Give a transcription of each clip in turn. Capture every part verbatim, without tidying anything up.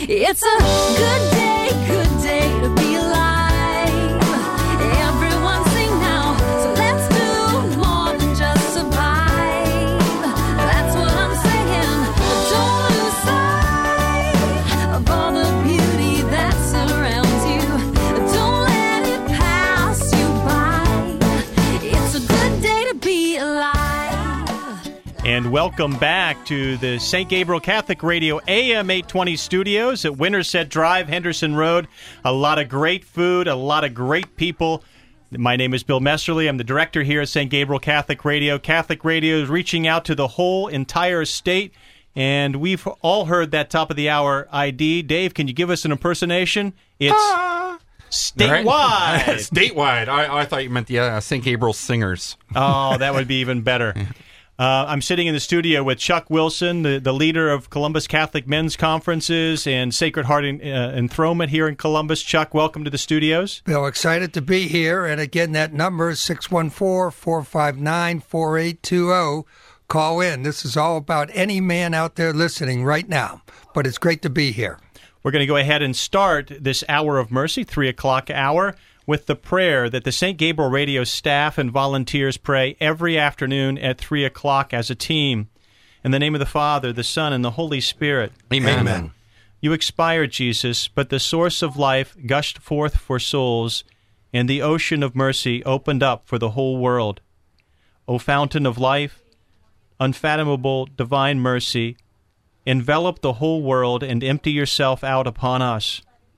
It's a good day, good day to be alive. Everyone sing now, so let's do more than just survive. That's what I'm saying. Don't lose sight of all the beauty that surrounds you. Don't let it pass you by. It's a good day to be alive. And welcome back to the Saint Gabriel Catholic Radio A M eight twenty studios at Winterset Drive, Henderson Road. A lot of great food, a lot of great people. My name is Bill Messerly. I'm the director here at Saint Gabriel Catholic Radio. Catholic Radio is reaching out to the whole entire state, and we've all heard that top of the hour I D. Dave, can you give us an impersonation? It's Ah. statewide. Right. Statewide. I, I thought you meant the uh, Saint Gabriel Singers. Oh, that would be even better. Uh, I'm sitting in the studio with Chuck Wilson, the, the leader of Columbus Catholic Men's Conferences and Sacred Heart en- uh, Enthronement here in Columbus. Chuck, welcome to the studios. Bill, excited to be here. And again, that number is six one four, four five nine, four eight two zero. Call in. This is all about any man out there listening right now. But it's great to be here. We're going to go ahead and start this hour of mercy, three o'clock hour, with the prayer that the Saint Gabriel Radio staff and volunteers pray every afternoon at three o'clock as a team. In the name of the Father, the Son, and the Holy Spirit. Amen. Amen. You expired, Jesus, but the source of life gushed forth for souls, and the ocean of mercy opened up for the whole world. O fountain of life, unfathomable divine mercy, envelop the whole world and empty yourself out upon us.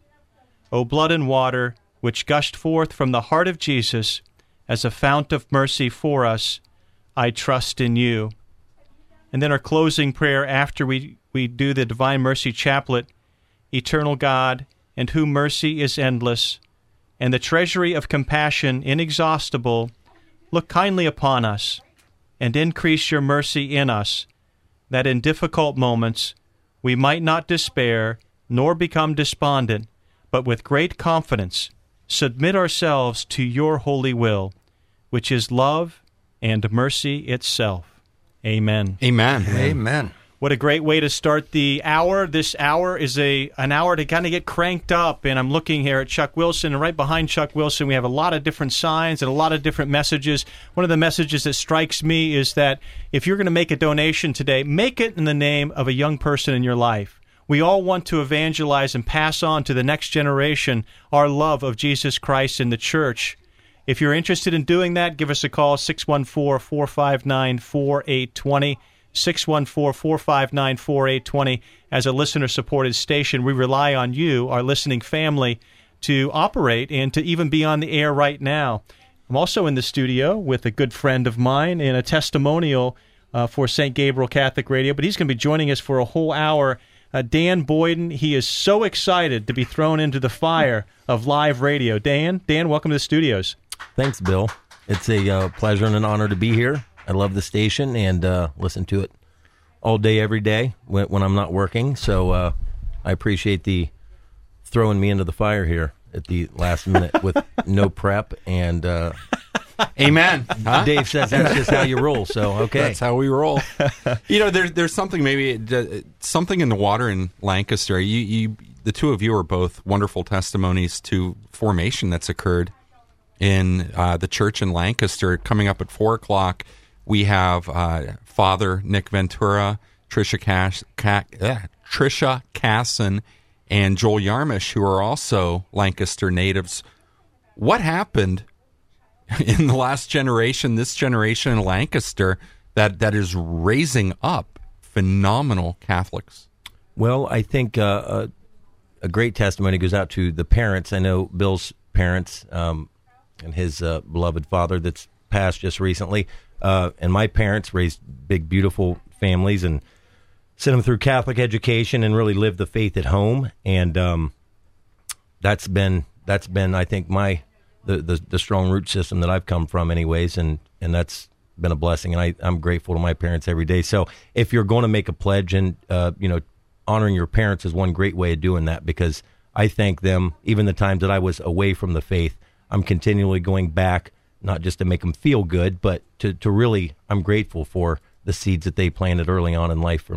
O blood and water, which gushed forth from the heart of Jesus as a fount of mercy for us, I trust in you. And then our closing prayer after we, we do the Divine Mercy Chaplet, Eternal God, and whom mercy is endless, and the treasury of compassion inexhaustible, look kindly upon us, and increase your mercy in us, that in difficult moments we might not despair nor become despondent, but with great confidence submit ourselves to your holy will, which is love and mercy itself. Amen. Amen. Amen. What a great way to start the hour. This hour is a an hour to kind of get cranked up, and I'm looking here at Chuck Wilson, and right behind Chuck Wilson we have a lot of different signs and a lot of different messages. One of the messages that strikes me is that if you're going to make a donation today, make it in the name of a young person in your life. We all want to evangelize and pass on to the next generation our love of Jesus Christ and the church. If you're interested in doing that, give us a call, six one four, four five nine, four eight two zero, six one four, four five nine, four eight two zero. As a listener-supported station, we rely on you, our listening family, to operate and to even be on the air right now. I'm also in the studio with a good friend of mine and a testimonial uh, for Saint Gabriel Catholic Radio, but he's going to be joining us for a whole hour. Uh, Dan Boyden, he is so excited to be thrown into the fire of live radio. Dan, Dan, welcome to the studios. Thanks, Bill. It's a uh, pleasure and an honor to be here. I love the station and uh, listen to it all day, every day when, when I'm not working. So uh, I appreciate the throwing me into the fire here at the last minute with no prep. And uh, Amen. Huh? Dave says that's just how you roll. So, okay. That's how we roll. You know, there's there's something maybe uh, something in the water in Lancaster. You, you, the two of you are both wonderful testimonies to formation that's occurred in uh, the church in Lancaster. Coming up at four o'clock, we have uh, Father Nick Ventura, Tricia Cash, Ca- uh, Tricia Casson, and Joel Yarmish, who are also Lancaster natives. What happened in the last generation, this generation in Lancaster, that, that is raising up phenomenal Catholics? Well, I think uh, a, a great testimony goes out to the parents. I know Bill's parents um, and his uh, beloved father that's passed just recently, uh, and my parents raised big, beautiful families and sent them through Catholic education and really lived the faith at home. And um, that's been, that's been, I think, my... The, the the strong root system that I've come from anyways, and, and that's been a blessing, and I, I'm grateful to my parents every day. So if you're going to make a pledge, and uh, you know, honoring your parents is one great way of doing that, because I thank them, even the times that I was away from the faith, I'm continually going back, not just to make them feel good, but to, to really, I'm grateful for the seeds that they planted early on in life for me.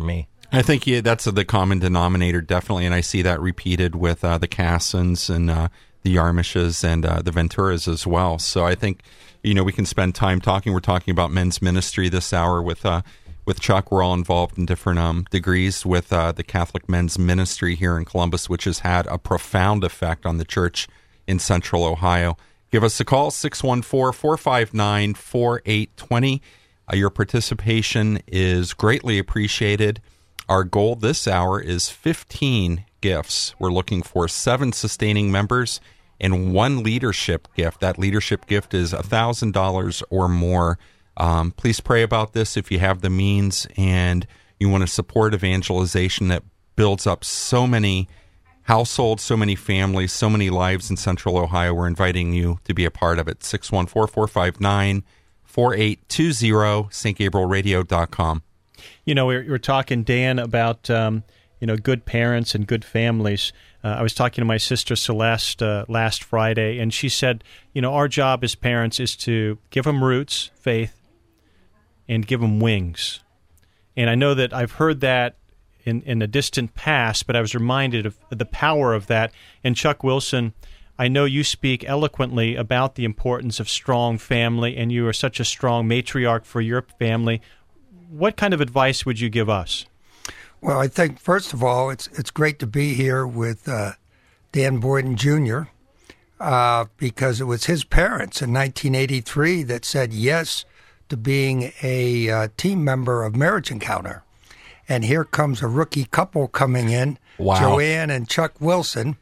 I think yeah, that's the common denominator, definitely, and I see that repeated with uh, the Cassons and uh, the Yarmishes and uh, the Venturas as well. So I think, you know, we can spend time talking. We're talking about men's ministry this hour with uh, with Chuck. We're all involved in different um, degrees with uh, the Catholic men's ministry here in Columbus, which has had a profound effect on the church in Central Ohio. Give us a call, six one four, four five nine, four eight two zero. Uh, your participation is greatly appreciated. Our goal this hour is fifteen gifts. We're looking for seven sustaining members and one leadership gift. That leadership gift is one thousand dollars or more. Um, please pray about this if you have the means and you want to support evangelization that builds up so many households, so many families, so many lives in Central Ohio. We're inviting you to be a part of it. six one four, four five nine, four eight two zero, st gabriel radio dot com. You know, we were, we were talking, Dan, about, um, you know, good parents and good families. Uh, I was talking to my sister Celeste uh, last Friday, and she said, you know, our job as parents is to give them roots, faith, and give them wings. And I know that I've heard that in, in the distant past, but I was reminded of the power of that. And Chuck Wilson, I know you speak eloquently about the importance of strong family, and you are such a strong matriarch for your family. What kind of advice would you give us? Well, I think, first of all, it's it's great to be here with uh, Dan Boyden Junior, uh, because it was his parents in nineteen eighty-three that said yes to being a uh, team member of Marriage Encounter. And here comes a rookie couple coming in, wow. Joanne and Chuck Wilson,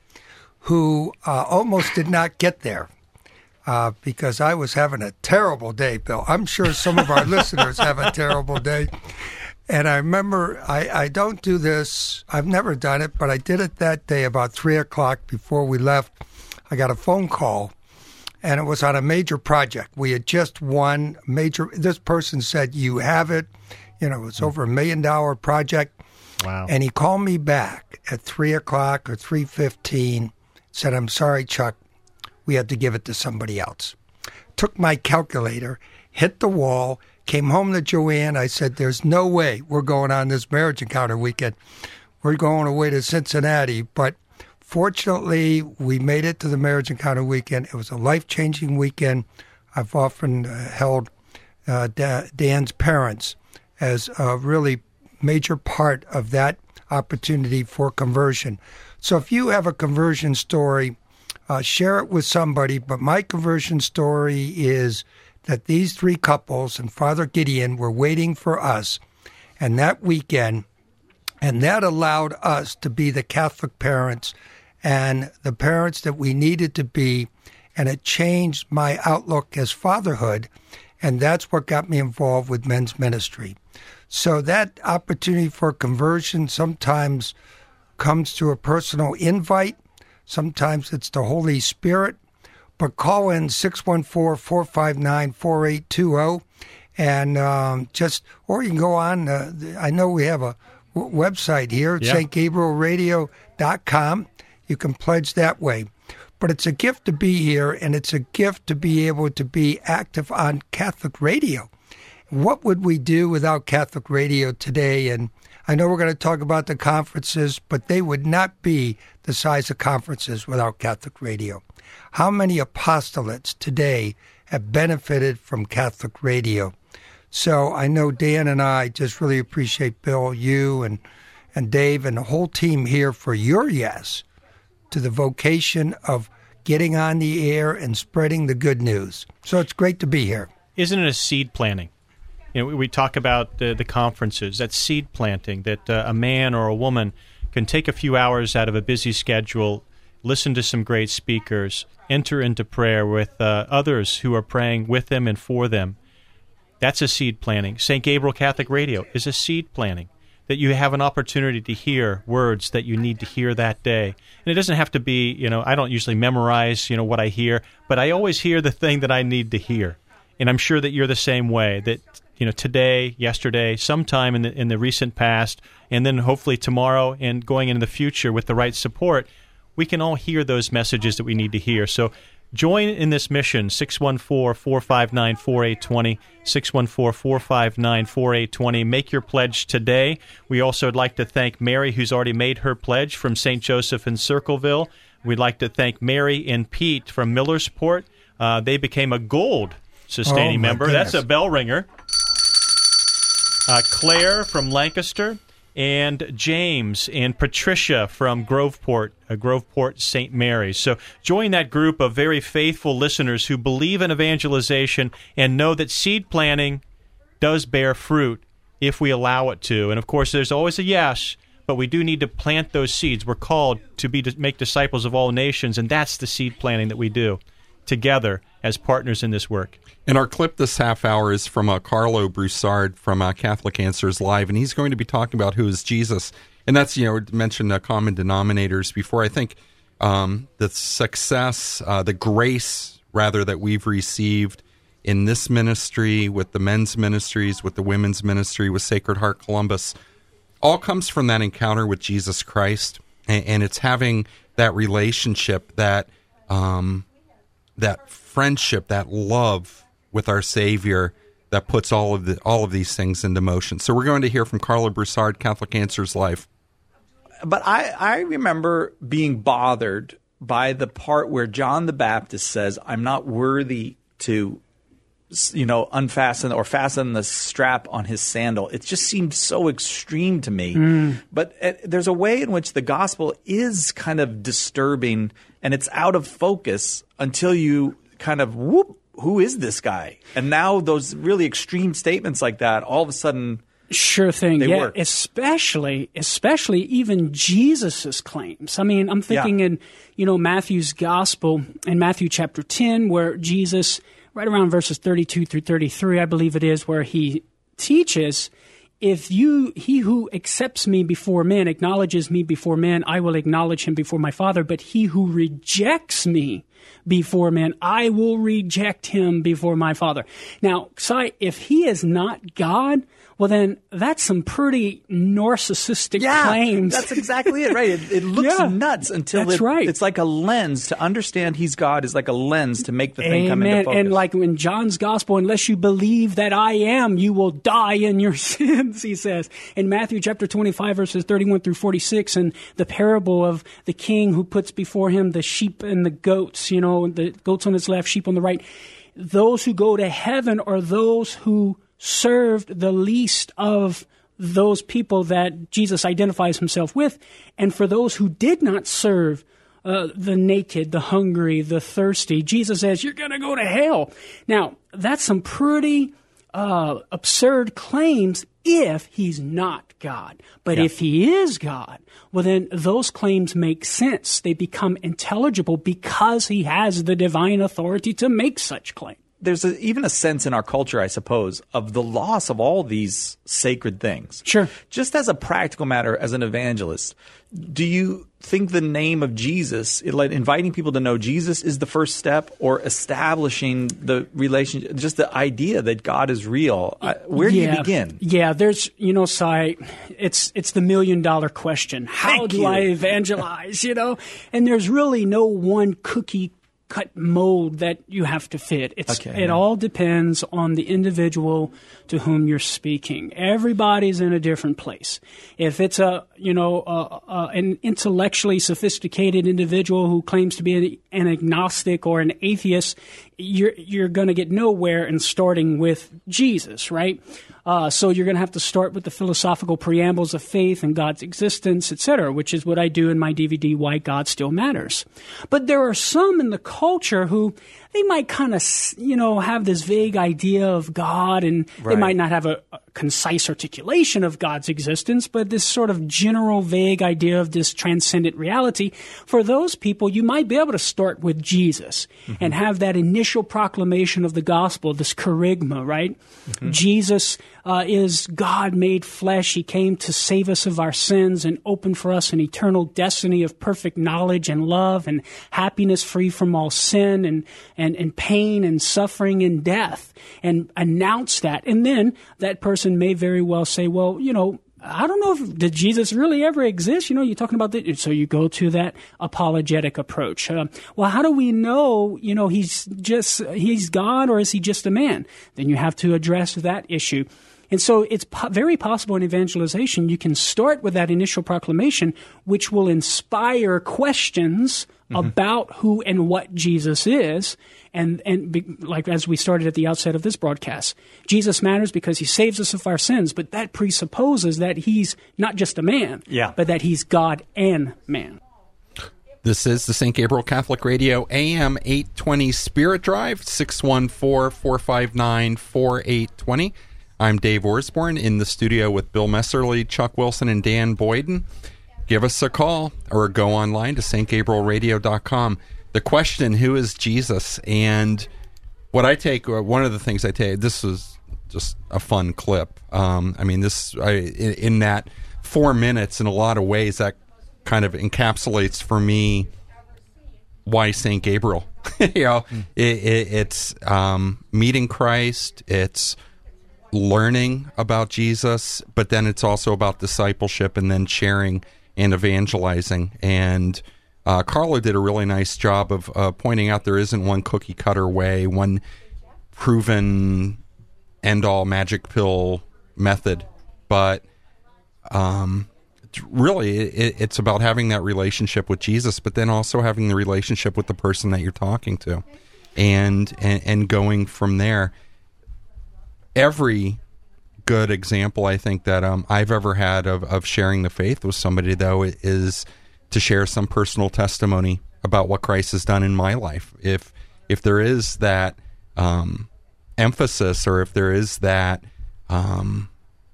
who uh, almost did not get there. Uh, because I was having a terrible day, Bill. I'm sure some of our listeners have a terrible day. And I remember, I, I don't do this. I've never done it, but I did it that day about three o'clock before we left. I got a phone call, and it was on a major project. We had just won major. This person said, you have it. You know, it's over a million dollar project. Wow. And he called me back at three o'clock or three fifteen, said, I'm sorry, Chuck. We had to give it to somebody else. Took my calculator, hit the wall, came home to Joanne. I said, there's no way we're going on this Marriage Encounter weekend. We're going away to Cincinnati. But fortunately, we made it to the Marriage Encounter weekend. It was a life-changing weekend. I've often uh, held uh, da- Dan's parents as a really major part of that opportunity for conversion. So if you have a conversion story, Uh, share it with somebody, but my conversion story is that these three couples and Father Gideon were waiting for us, and that weekend, and that allowed us to be the Catholic parents and the parents that we needed to be, and it changed my outlook as fatherhood, and that's what got me involved with men's ministry. So that opportunity for conversion sometimes comes through a personal invite. Sometimes it's the Holy Spirit. But call in six one four, four five nine, four eight two zero. And um, just, or you can go on, uh, I know we have a w- website here at yeah. st gabriel radio dot com. You can pledge that way. But it's a gift to be here, and it's a gift to be able to be active on Catholic radio. What would we do without Catholic radio today? And I know we're going to talk about the conferences, but they would not be the size of conferences without Catholic radio. How many apostolates today have benefited from Catholic radio? So I know Dan and I just really appreciate Bill, you, and, and Dave, and the whole team here for your yes to the vocation of getting on the air and spreading the good news. So it's great to be here. Isn't it a seed planting? You know, we talk about the, the conferences. That's seed planting, that uh, a man or a woman can take a few hours out of a busy schedule, listen to some great speakers, enter into prayer with uh, others who are praying with them and for them. That's a seed planting. Saint Gabriel Catholic Radio is a seed planting, that you have an opportunity to hear words that you need to hear that day. And it doesn't have to be, you know, I don't usually memorize, you know, what I hear, but I always hear the thing that I need to hear. And I'm sure that you're the same way, that, you know, today, yesterday, sometime in the in the recent past, and then hopefully tomorrow and going into the future with the right support, we can all hear those messages that we need to hear. So Join in this mission, six one four, four five nine, four eight two zero, six one four, four five nine, four eight two zero. Make your pledge today. We also would like to thank Mary, who's already made her pledge from Saint Joseph in Circleville. We'd like to thank Mary and Pete from Millersport. Uh, they became a gold sustaining Oh, my member. goodness. That's a bell ringer. Uh, Claire from Lancaster, and James and Patricia from Groveport, uh, Groveport Saint Mary's. So join that group of very faithful listeners who believe in evangelization and know that seed planting does bear fruit if we allow it to. And, of course, there's always a yes, but we do need to plant those seeds. We're called to be to make disciples of all nations, and that's the seed planting that we do together as partners in this work. And our clip this half hour is from uh, Carlo Broussard from uh, Catholic Answers Live, and he's going to be talking about who is Jesus. And that's, you know, we mentioned uh, common denominators before. I think um, the success, uh, the grace, rather, that we've received in this ministry, with the men's ministries, with the women's ministry, with Sacred Heart Columbus, all comes from that encounter with Jesus Christ. And, and it's having that relationship, that um, that friendship, that love with our Savior that puts all of the all of these things into motion. So we're going to hear from Carlo Broussard, Catholic Answers Live. But I, I remember being bothered by the part where John the Baptist says, I'm not worthy to, you know, unfasten or fasten the strap on his sandal. It just seemed so extreme to me. Mm. But uh, there's a way in which the gospel is kind of disturbing, and it's out of focus until you kind of, whoop, who is this guy? And now those really extreme statements like that, all of a sudden, sure thing. they Yeah, work. especially, especially even Jesus's claims. I mean, I'm thinking Yeah. in, you know, Matthew's gospel, in Matthew chapter ten, where Jesus, right around verses thirty-two through thirty-three, I believe it is, where he teaches, if you, he who accepts me before men, acknowledges me before men, I will acknowledge him before my Father. But he who rejects me before men, I will reject him before my Father. Now, Si, if he is not God, well, then that's some pretty narcissistic yeah, claims. that's exactly it, right? It, it looks Yeah, nuts until that's it, right. it's like a lens. To understand he's God is like a lens to make the thing come into Amen. focus. And like in John's gospel, unless you believe that I am, you will die in your sins, he says. In Matthew chapter twenty-five, verses thirty-one through forty-six, and the parable of the king who puts before him the sheep and the goats, you know, the goats on his left, sheep on the right. Those who go to heaven are those who served the least of those people that Jesus identifies himself with. And for those who did not serve uh, the naked, the hungry, the thirsty, Jesus says, you're going to go to hell. Now, that's some pretty uh, absurd claims if he's not God. But Yeah. if he is God, well, then those claims make sense. They become intelligible because he has the divine authority to make such claims. There's a, even a sense in our culture, I suppose, of the loss of all these sacred things. Sure. Just as a practical matter, as an evangelist, do you think the name of Jesus, it, like inviting people to know Jesus, is the first step, or establishing the relationship, just the idea that God is real? I, where do yeah. you begin? Yeah, there's, you know, Si, it's it's the million dollar question. How Thank do you. I evangelize, you know? And there's really no one cookie cut mold that you have to fit. It's Okay, it yeah. all depends on the individual to whom you're speaking. Everybody's in a different place. If it's a, you know, uh, uh, an intellectually sophisticated individual who claims to be an, an agnostic or an atheist, you're you're going to get nowhere in starting with Jesus, right? Uh, so you're going to have to start with the philosophical preambles of faith and God's existence, et cetera, which is what I do in my D V D, Why God Still Matters. But there are some in the culture who they might kind of, you know, have this vague idea of God, and they Right. might not have a, a concise articulation of God's existence, but this sort of general vague idea of this transcendent reality. For those people, you might be able to start with Jesus Mm-hmm. and have that initial proclamation of the gospel, this kerygma, right? Mm-hmm. Jesus uh, is God made flesh. He came to save us of our sins and open for us an eternal destiny of perfect knowledge and love and happiness free from all sin and, and, and pain and suffering and death, and announce that. And then that person may very well say, well, you know, I don't know if did Jesus really ever exist. You know, you're talking about the, so you go to that apologetic approach. Um, well, how do we know? You know, he's just he's God, or is he just a man? Then you have to address that issue. And so it's po- very possible in evangelization you can start with that initial proclamation, which will inspire questions mm-hmm. about who and what Jesus is. And, and be, like as we started at the outset of this broadcast, Jesus matters because he saves us of our sins, but that presupposes that he's not just a man, yeah. but that he's God and man. This is the Saint Gabriel Catholic Radio A M eight twenty Spirit Drive, six one four, four five nine, four eight two zero. I'm Dave Orsborn in the studio with Bill Messerly, Chuck Wilson, and Dan Boyden. Give us a call or go online to st gabriel radio dot com. The question, who is Jesus? And what I take, one of the things I take, this was just a fun clip. Um, I mean, this I, in, in that four minutes, in a lot of ways, that kind of encapsulates for me why Saint Gabriel. you know, mm. it, it, it's um, meeting Christ, it's learning about Jesus, but then it's also about discipleship and then sharing and evangelizing. And uh, Carla did a really nice job of uh, pointing out there isn't one cookie cutter way, one proven end all magic pill method, but um, really it, it's about having that relationship with Jesus, but then also having the relationship with the person that you're talking to, and and, and going from there. Every good example, I think, that um, I've ever had of, of sharing the faith with somebody, though, is to share some personal testimony about what Christ has done in my life. If if there is that um, emphasis, or if there is that um,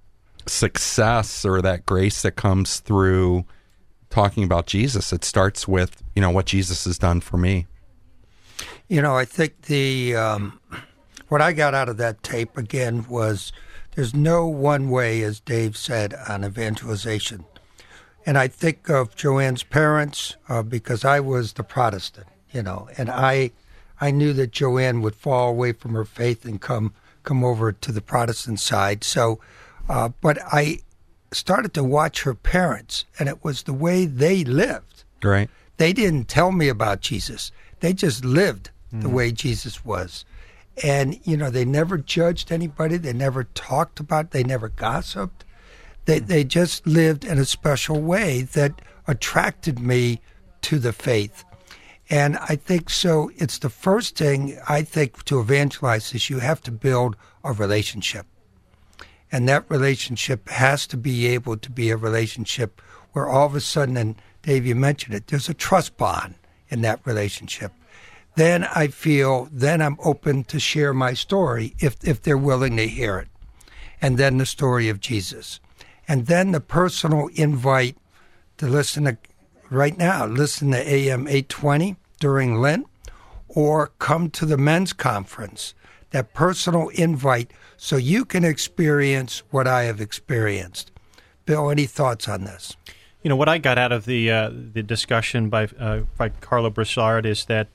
success or that grace that comes through talking about Jesus, it starts with, you know, what Jesus has done for me. You know, I think the... Um What I got out of that tape, again, was there's no one way, as Dave said, on evangelization. And I think of Joanne's parents uh, because I was the Protestant, you know, and I I knew that Joanne would fall away from her faith and come come over to the Protestant side. So, uh, but I started to watch her parents, and it was the way they lived. Right. They didn't tell me about Jesus. They just lived mm. the way Jesus was. And, you know, they never judged anybody. They never talked about, they never gossiped. They they just lived in a special way that attracted me to the faith. And I think so it's the first thing, I think, to evangelize is you have to build a relationship. And that relationship has to be able to be a relationship where all of a sudden, and Dave, you mentioned it, there's a trust bond in that relationship. Then I feel, then I'm open to share my story if if they're willing to hear it. And then the story of Jesus. And then the personal invite to listen to, right now, listen to A M eight twenty during Lent, or come to the men's conference. That personal invite so you can experience what I have experienced. Bill, any thoughts on this? You know, what I got out of the uh, the discussion by, uh, by Carla Broussard is that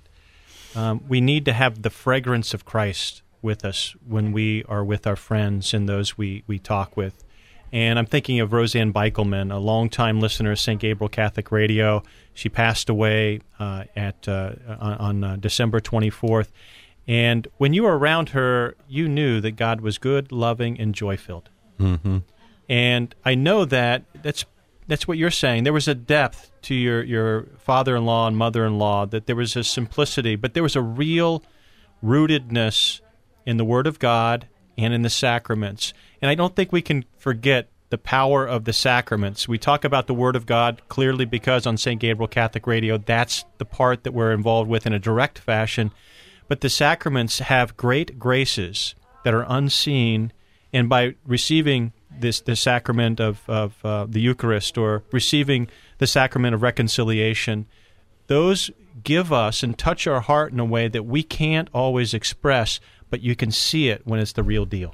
Um, we need to have the fragrance of Christ with us when we are with our friends and those we, we talk with. And I'm thinking of Roseanne Beichelman, a longtime listener of Saint Gabriel Catholic Radio. She passed away uh, at uh, on, on uh, December twenty-fourth. And when you were around her, you knew that God was good, loving, and joy-filled. Mm-hmm. And I know that that's That's what you're saying. There was a depth to your, your father-in-law and mother-in-law, that there was a simplicity, but there was a real rootedness in the Word of God and in the sacraments. And I don't think we can forget the power of the sacraments. We talk about the Word of God clearly because on Saint Gabriel Catholic Radio, that's the part that we're involved with in a direct fashion. But the sacraments have great graces that are unseen, and by receiving this the sacrament of, of uh, the Eucharist, or receiving the sacrament of reconciliation, those give us and touch our heart in a way that we can't always express, but you can see it when it's the real deal.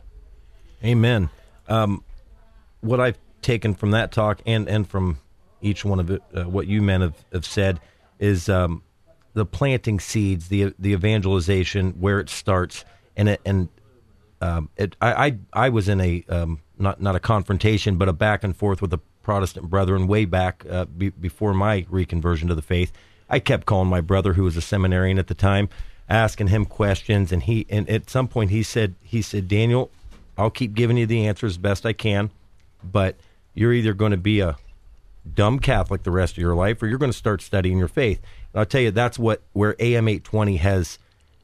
Amen. Um, what I've taken from that talk and, and from each one of it, uh, what you men have, have said, is um, the planting seeds, the the evangelization, where it starts, and it, and um, it, I, I I was in a um, not not a confrontation, but a back and forth with the Protestant brethren way back uh, be, before my reconversion to the faith. I kept calling my brother, who was a seminarian at the time, asking him questions, and he and at some point he said he said Daniel, I'll keep giving you the answers best I can, but you're either going to be a dumb Catholic the rest of your life, or you're going to start studying your faith. And I'll tell you, that's what where A M eight twenty has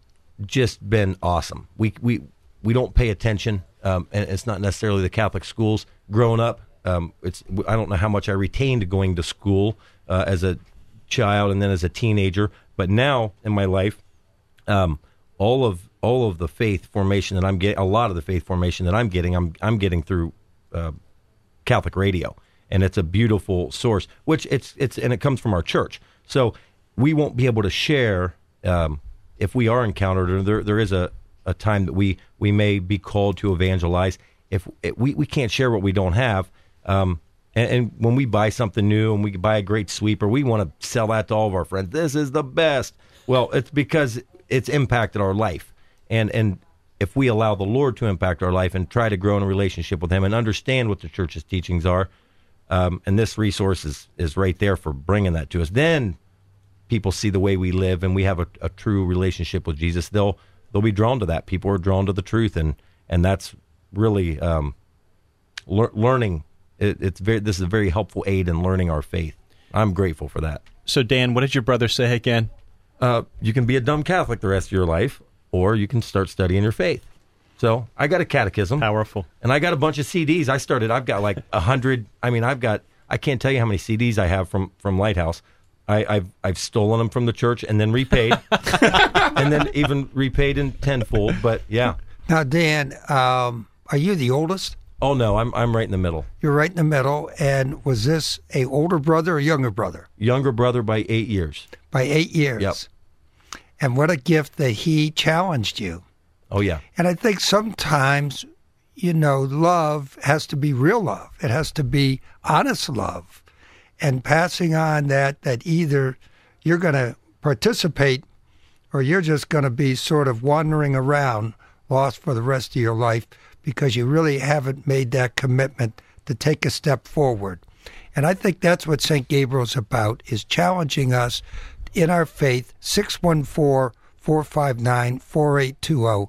just been awesome. We we we don't pay attention, um, and it's not necessarily the Catholic schools. Growing up, um, it's I don't know how much I retained going to school uh, as a child and then as a teenager, but now in my life, um, all of all of the faith formation that I'm getting, a lot of the faith formation that I'm getting, I'm I'm getting through uh, Catholic radio. And it's a beautiful source, which it's it's and it comes from our church. So we won't be able to share um, if we are encountered, or there there is a, a time that we, we may be called to evangelize. If it, we we can't share what we don't have, um, and, and when we buy something new and we buy a great sweeper, we want to sell that to all of our friends. This is the best. Well, it's because it's impacted our life, and and if we allow the Lord to impact our life and try to grow in a relationship with Him and understand what the church's teachings are. Um, and this resource is, is right there for bringing that to us. Then people see the way we live, and we have a, a true relationship with Jesus. They'll they'll be drawn to that. People are drawn to the truth, and and that's really um, lear- learning. It, it's very. This is a very helpful aid in learning our faith. I'm grateful for that. So, Dan, what did your brother say again? Uh, you can be a dumb Catholic the rest of your life, or you can start studying your faith. So I got a catechism. Powerful. And I got a bunch of C Ds. I started, I've got like a hundred. I mean, I've got, I can't tell you how many C Ds I have from, from Lighthouse. I, I've I've stolen them from the church and then repaid. and then even repaid in tenfold. But yeah. Now, Dan, um, are you the oldest? Oh, no, I'm I'm right in the middle. You're right in the middle. And was this a older brother or younger brother? Younger brother by eight years. By eight years. Yep. And what a gift that he challenged you. Oh, yeah. And I think sometimes, you know, love has to be real love. It has to be honest love. And passing on that, that either you're going to participate or you're just going to be sort of wandering around lost for the rest of your life because you really haven't made that commitment to take a step forward. And I think that's what Saint Gabriel's about, is challenging us in our faith. Six one four, four five nine, four eight two zero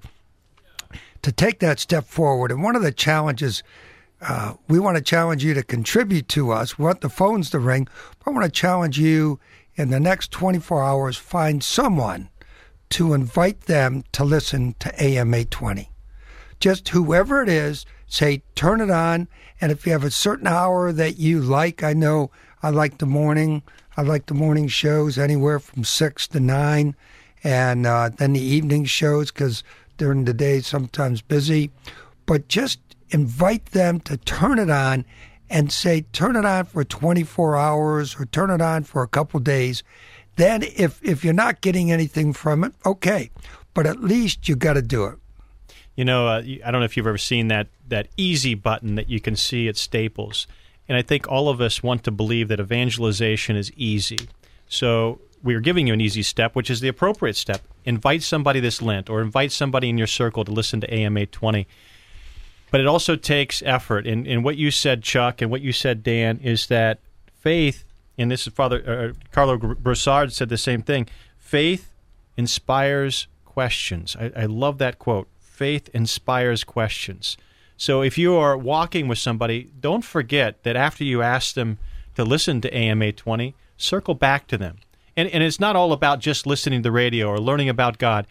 to take that step forward. And one of the challenges, uh, we want to challenge you to contribute to us. We want the phones to ring. But I want to challenge you in the next twenty-four hours, find someone to invite them to listen to A M eight twenty. Just whoever it is, say, turn it on. And if you have a certain hour that you like, I know I like the morning. I like the morning shows anywhere from six to nine. And uh, then the evening shows, because during the day sometimes busy, but just invite them to turn it on and say, turn it on for twenty-four hours or turn it on for a couple days. Then if, if you're not getting anything from it, okay, but at least you got to do it. You know, uh, I don't know if you've ever seen that, that easy button that you can see at Staples. And I think all of us want to believe that evangelization is easy. So we are giving you an easy step, which is the appropriate step. Invite somebody this Lent, or invite somebody in your circle to listen to A M eight twenty. But it also takes effort. And, and what you said, Chuck, and what you said, Dan, is that faith, and this is Father uh, Carlo Broussard said the same thing, faith inspires questions. I, I love that quote. Faith inspires questions. So if you are walking with somebody, don't forget that after you ask them to listen to A M eight twenty, circle back to them. And, and it's not all about just listening to the radio or learning about God.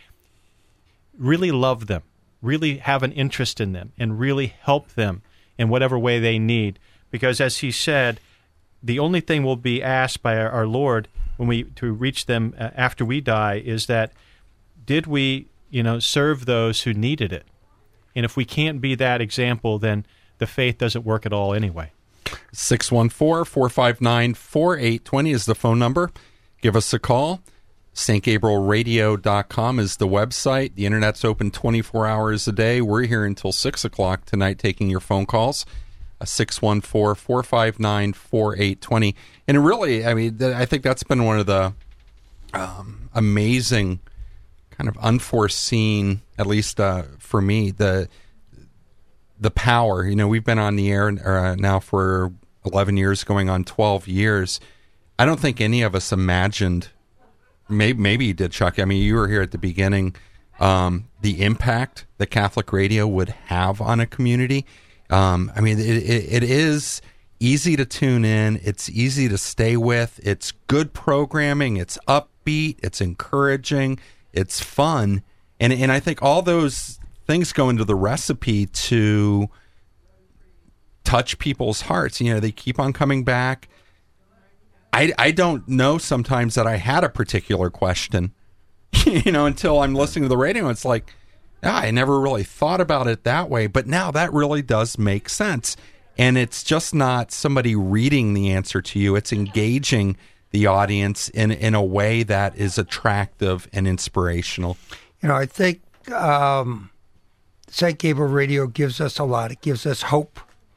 Really love them. Really have an interest in them, and really help them in whatever way they need. Because as he said, the only thing we'll be asked by our, our Lord when we to reach them uh, after we die is that, did we, you know, serve those who needed it? And if we can't be that example, then the faith doesn't work at all anyway. six one four, four five nine, four eight two zero is the phone number. Give us a call. St Gabriel Radio dot com is the website. The Internet's open twenty-four hours a day. We're here until six o'clock tonight taking your phone calls. six one four, four five nine, four eight two zero. And really, I mean, th- I think that's been one of the um, amazing, kind of unforeseen, at least uh, for me, the the power. You know, we've been on the air uh, now for eleven years, going on twelve years. I don't think any of us imagined, maybe, maybe you did, Chuck. I mean, you were here at the beginning, um, the impact that Catholic radio would have on a community. Um, I mean, it, it, it is easy to tune in. It's easy to stay with. It's good programming. It's upbeat. It's encouraging. It's fun. And, and I think all those things go into the recipe to touch people's hearts. You know, they keep on coming back. I, I don't know sometimes that I had a particular question, you know, until I'm listening to the radio. It's like, ah, I never really thought about it that way. But now that really does make sense. And it's just not somebody reading the answer to you. It's engaging the audience in, in a way that is attractive and inspirational. You know, I think um, Saint Gabriel Radio gives us a lot. It gives us hope.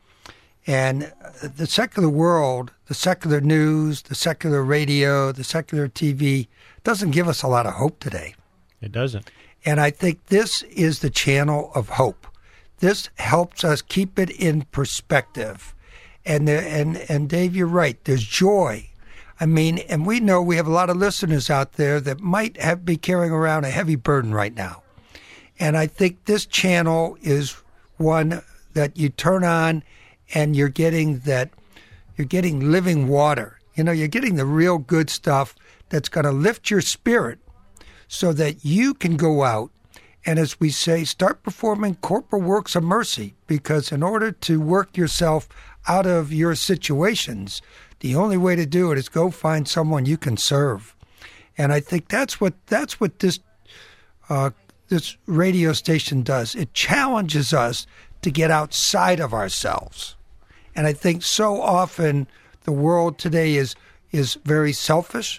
And the secular world, the secular news, the secular radio, the secular T V doesn't give us a lot of hope today. It doesn't. And I think this is the channel of hope. This helps us keep it in perspective. And, the, and, and Dave, you're right. There's joy. I mean, and we know we have a lot of listeners out there that might have be carrying around a heavy burden right now. And I think this channel is one that you turn on and you're getting that, you're getting living water. You know, you're getting the real good stuff that's going to lift your spirit so that you can go out and, as we say, start performing corporal works of mercy. Because in order to work yourself out of your situations, the only way to do it is go find someone you can serve. And I think that's what that's what this uh, this radio station does. It challenges us to get outside of ourselves. And I think so often the world today is is very selfish,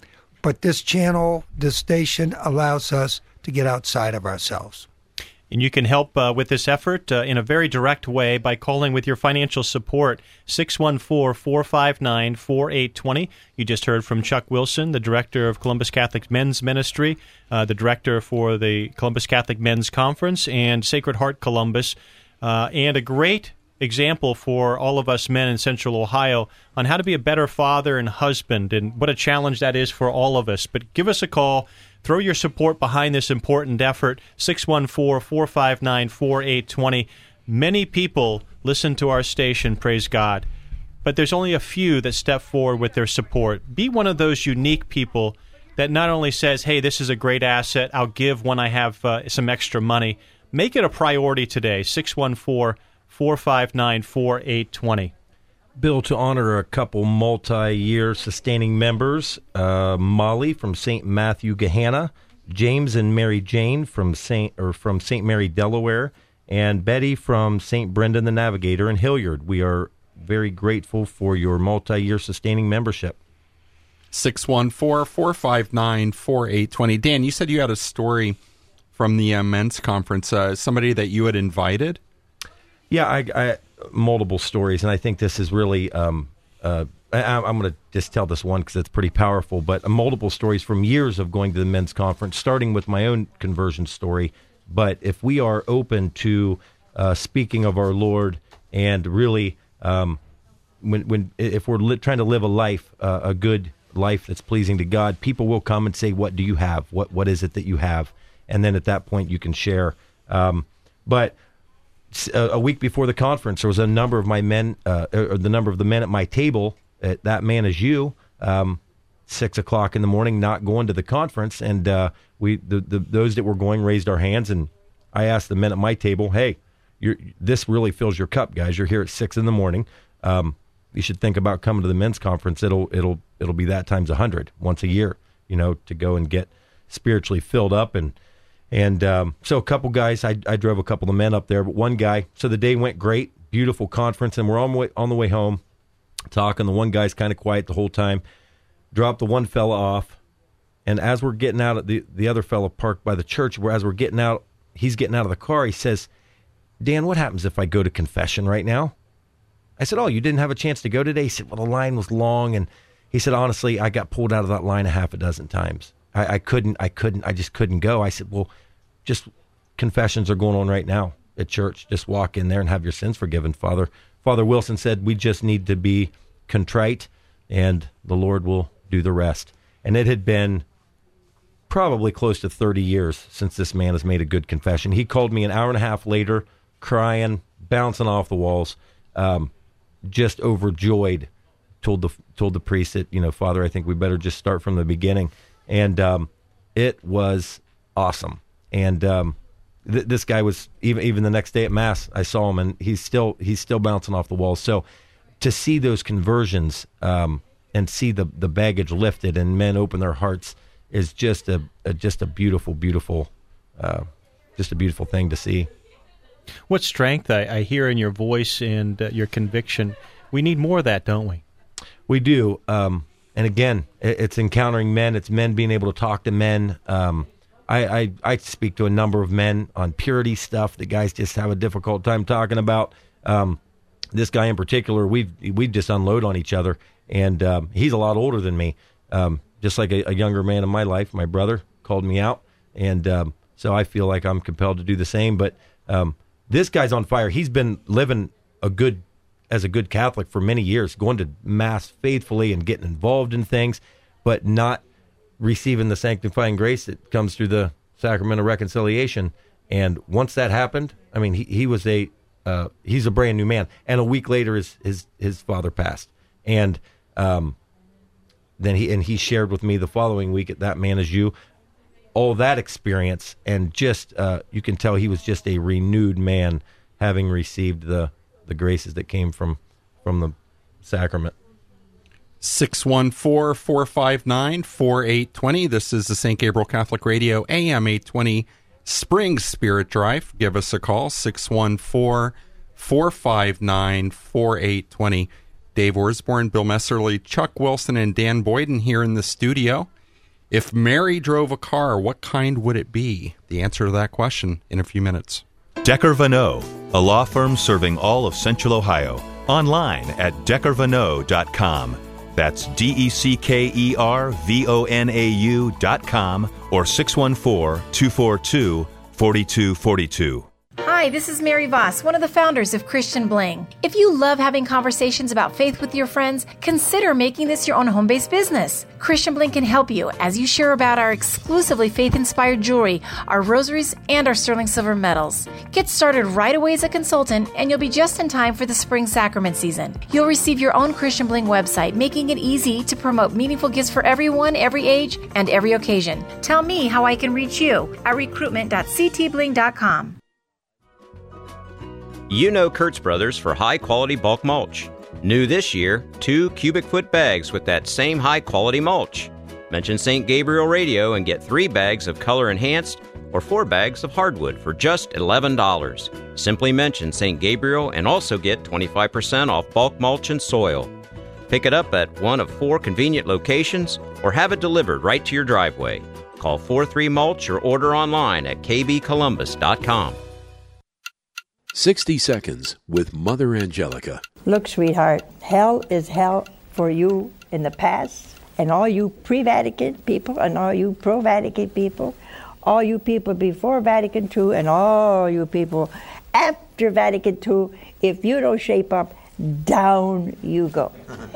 but this channel, this station, allows us to get outside of ourselves. And you can help uh, with this effort uh, in a very direct way by calling with your financial support, six one four, four five nine, four eight two zero. You just heard from Chuck Wilson, the director of Columbus Catholic Men's Ministry, uh, the director for the Columbus Catholic Men's Conference, and Sacred Heart Columbus, uh, and a great example for all of us men in Central Ohio on how to be a better father and husband, and what a challenge that is for all of us. But give us a call. Throw your support behind this important effort, six one four, four five nine, four eight two zero. Many people listen to our station, praise God, but there's only a few that step forward with their support. Be one of those unique people that not only says, hey, this is a great asset, I'll give when I have uh, some extra money. Make it a priority today, six one four, four five nine, four eight two zero. Bill, to honor a couple multi-year sustaining members, uh, Molly from Saint Matthew, Gahanna, James and Mary Jane from Saint or from Saint Mary, Delaware, and Betty from Saint Brendan the Navigator in Hilliard. We are very grateful for your multi-year sustaining membership. six one four, four five nine, four eight two zero. Dan, you said you had a story from the uh, men's conference, uh, somebody that you had invited? Yeah, I, I multiple stories, and I think this is really, um, uh, I, I'm going to just tell this one because it's pretty powerful, but uh, multiple stories from years of going to the men's conference, starting with my own conversion story. But if we are open to uh, speaking of our Lord and really, um, when, when if we're li- trying to live a life, uh, a good life that's pleasing to God, people will come and say, what do you have? What What is it that you have? And then at that point you can share. Um, but a week before the conference, there was a number of my men, uh, or the number of the men at my table, at That Man Is You, um, six o'clock in the morning, not going to the conference. And uh, we, the, the those that were going raised our hands, and I asked the men at my table, hey, you're, this really fills your cup, guys. You're here at six in the morning. Um, you should think about coming to the men's conference. It'll it'll it'll be that times a hundred once a year, you know, to go and get spiritually filled up. And And um, so a couple guys, I, I drove a couple of men up there, but one guy, so the day went great, beautiful conference, and we're on the way, on the way home talking. The one guy's kind of quiet the whole time, dropped the one fella off, and as we're getting out, the, the other fella parked by the church, where as we're getting out, he's getting out of the car, he says, Dan, what happens if I go to confession right now? I said, oh, you didn't have a chance to go today? He said, well, the line was long, and he said, honestly, I got pulled out of that line a half a dozen times. I, I couldn't, I couldn't, I just couldn't go. I said, well, just confessions are going on right now. at church. Just walk in there and have your sins forgiven. Father Father Wilson said we just need to be contrite, and the Lord will do the rest. And it had been probably close to thirty years since this man has made a good confession. He called me an hour and a half later, crying, bouncing off the walls, um, just overjoyed. Told the told the priest that, you know, Father, I think we better just start from the beginning. And um, it was awesome. And um, th- this guy was even even the next day at Mass, I saw him, and he's still he's still bouncing off the walls. So to see those conversions um, and see the the baggage lifted and men open their hearts is just a, a just a beautiful, beautiful, uh, just a beautiful thing to see. What strength I, I hear in your voice and uh, your conviction. We need more of that, don't we? We do. Um, and again, it, it's encountering men. It's men being able to talk to men. Um, I, I, I speak to a number of men on purity stuff that guys just have a difficult time talking about. Um, this guy in particular, we we just unload on each other. And um, he's a lot older than me. Um, just like a, a younger man in my life, my brother called me out. And um, so I feel like I'm compelled to do the same. But um, this guy's on fire. He's been living a good as a good Catholic for many years, going to Mass faithfully and getting involved in things, but not receiving the sanctifying grace that comes through the sacrament of reconciliation. And once that happened, I mean, he, he was a uh, he's a brand new man. And a week later, his his, his father passed. And um, then he and he shared with me the following week at That Man Is You, all that experience, and just uh, you can tell he was just a renewed man, having received the the graces that came from from the sacrament. six one four, four five nine, four eight two zero. This is the Saint Gabriel Catholic Radio, A M eight twenty, Spring Spirit Drive. Give us a call, six one four, four five nine, four eight two zero. Dave Orsborn, Bill Messerly, Chuck Wilson, and Dan Boyden here in the studio. If Mary drove a car, what kind would it be? The answer to that question in a few minutes. Decker Vanneau, a law firm serving all of Central Ohio. Online at decker vanneau dot com. That's D E C K E R V O N A U dot com or six one four, two four two, four two four two. Hi, this is Mary Voss, one of the founders of Christian Bling. If you love having conversations about faith with your friends, consider making this your own home-based business. Christian Bling can help you as you share about our exclusively faith-inspired jewelry, our rosaries, and our sterling silver medals. Get started right away as a consultant, and you'll be just in time for the spring sacrament season. You'll receive your own Christian Bling website, making it easy to promote meaningful gifts for everyone, every age, and every occasion. Tell me how I can reach you at recruitment dot c t bling dot com. You know Kurtz Brothers for high-quality bulk mulch. New this year, two cubic foot bags with that same high-quality mulch. Mention Saint Gabriel Radio and get three bags of color enhanced or four bags of hardwood for just eleven dollars. Simply mention Saint Gabriel and also get twenty-five percent off bulk mulch and soil. Pick it up at one of four convenient locations or have it delivered right to your driveway. Call four three mulch or order online at k b columbus dot com. sixty seconds with Mother Angelica. Look, sweetheart, hell is hell for you in the past, and all you pre-Vatican people, and all you pro-Vatican people, all you people before Vatican two, and all you people after Vatican two. If you don't shape up, down you go.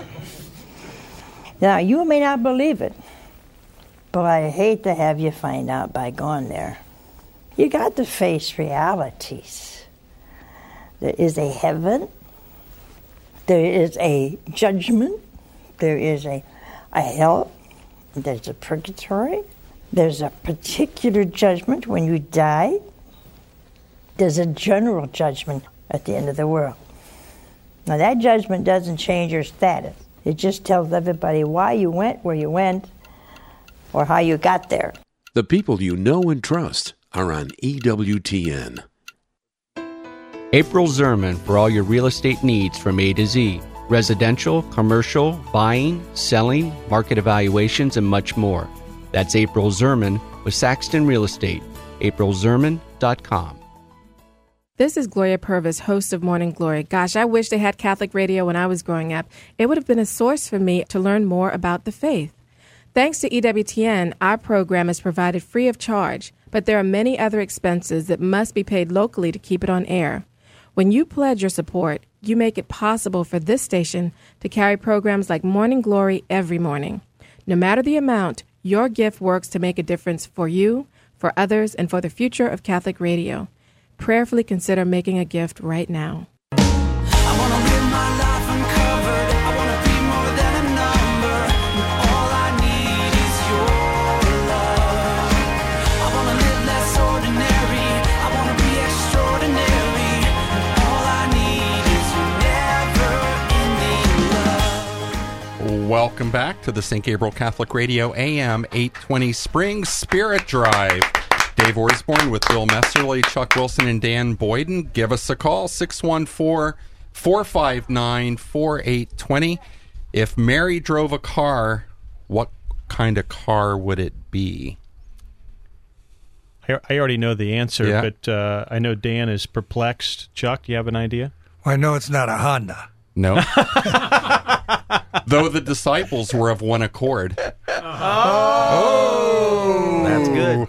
Now, you may not believe it, but I hate to have you find out by going there. You got to face realities. There is a heaven, there is a judgment, there is a, a hell, there's a purgatory, there's a particular judgment when you die, there's a general judgment at the end of the world. Now that judgment doesn't change your status. It just tells everybody why you went where you went or how you got there. The people you know and trust are on E W T N. April Zerman for all your real estate needs from A to Z. Residential, commercial, buying, selling, market evaluations, and much more. That's April Zerman with Saxton Real Estate. april zerman dot com. This is Gloria Purvis, host of Morning Glory. Gosh, I wish they had Catholic radio when I was growing up. It would have been a source for me to learn more about the faith. Thanks to E W T N, our program is provided free of charge. but there are many other expenses that must be paid locally to keep it on air. When you pledge your support, you make it possible for this station to carry programs like Morning Glory every morning. No matter the amount, your gift works to make a difference for you, for others, and for the future of Catholic radio. Prayerfully consider making a gift right now. I want to live my life uncovered. I want to be more than a number. All I need is your love. I want to live less ordinary. I want to be extraordinary. All I need is your never-ending love. Welcome back to the Saint Gabriel Catholic Radio A M eight twenty Spring Spirit Drive. Dave Orsborn with Bill Messerly, Chuck Wilson, and Dan Boyden. Give us a call, six one four, four five nine, four eight two zero. If Mary drove a car, what kind of car would it be? I, I already know the answer, Yeah. but uh, I know Dan is perplexed. Chuck, do you have an idea? Well, I know it's not a Honda. No. Though the disciples were of one accord. Oh, that's good.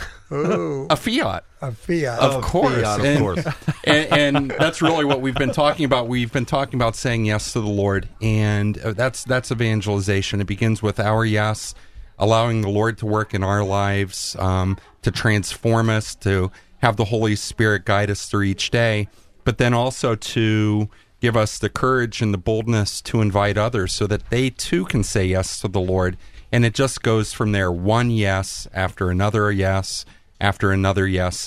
Oh, A Fiat. a Fiat. Of Oh, course. Fiat, of and, course. and, and that's really what we've been talking about. We've been talking about saying yes to the Lord, and uh, that's that's evangelization. It begins with our yes, allowing the Lord to work in our lives, um, to transform us, to have the Holy Spirit guide us through each day, but then also to give us the courage and the boldness to invite others so that they too can say yes to the Lord. And it just goes from there, one yes after another yes after another yes.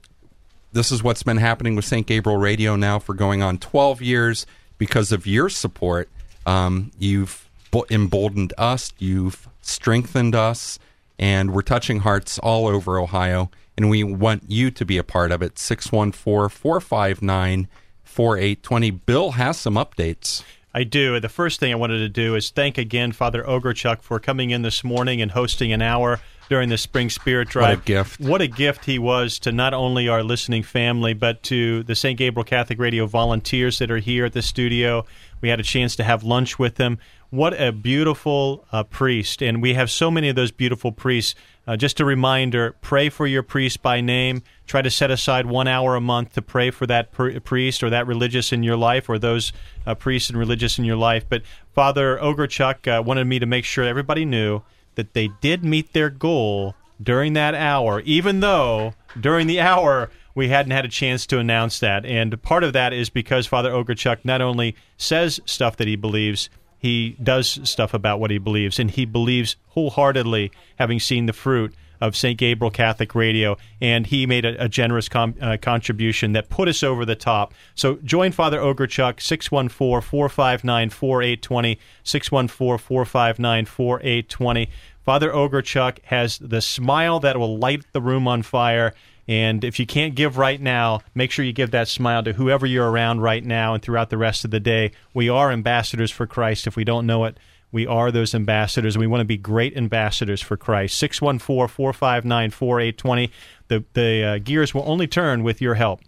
This is what's been happening with Saint Gabriel Radio now for going on twelve years. Because of your support, um, you've bo- emboldened us, you've strengthened us, and we're touching hearts all over Ohio, and we want you to be a part of it. six one four, four five nine, four eight two zero. Bill has some updates. I do. The first thing I wanted to do is thank again Father Ogrechuk for coming in this morning and hosting an hour during the Spring Spirit Drive. What a gift. What a gift he was to not only our listening family, but to the Saint Gabriel Catholic Radio volunteers that are here at the studio. We had a chance to have lunch with them. What a beautiful uh, priest. And we have so many of those beautiful priests. Uh, just a reminder, pray for your priest by name. Try to set aside one hour a month to pray for that pr- priest or that religious in your life, or those uh, priests and religious in your life. But Father Ogrechuk uh, wanted me to make sure everybody knew that they did meet their goal during that hour, even though during the hour we hadn't had a chance to announce that. And part of that is because Father Ogrechuk not only says stuff that he believes, he does stuff about what he believes, and he believes wholeheartedly, having seen the fruit of Saint Gabriel Catholic Radio, and he made a, a generous com- uh, contribution that put us over the top. So join Father Ogrechuk, six one four, four five nine, four eight two zero, six one four, four five nine, four eight two zero. Father Ogrechuk has the smile that will light the room on fire, and if you can't give right now, make sure you give that smile to whoever you're around right now and throughout the rest of the day. We are ambassadors for Christ. If we don't know it, we are those ambassadors, and we want to be great ambassadors for Christ. six one four, four five nine, four eight two zero. The, the uh, gears will only turn with your help.